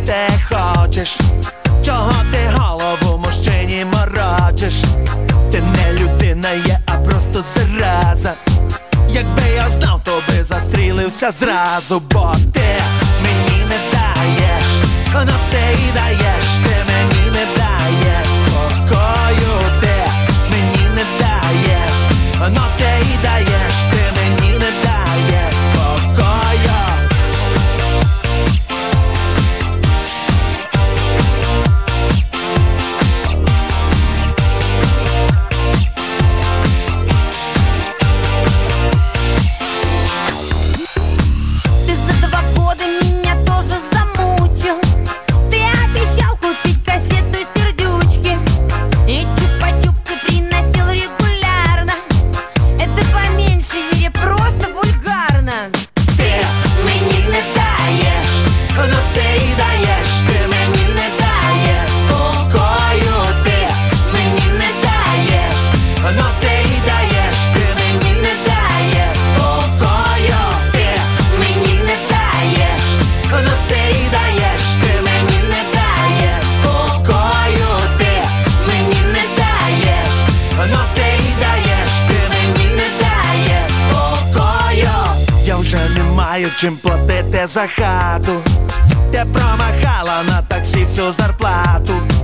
ти хочеш? Чого ти голову мужчині морочиш? Ти не людина є, а просто зараза. Якби я знав, то би застрілився зразу. Бо ти мені не даєш, ну ти й даєш. Ти мені не даєш спокою. Ти мені не даєш, ну ти й даєш. Ти мені не даєш спокою. Чим платити за хату? Ти промахала на таксі всю зарплату.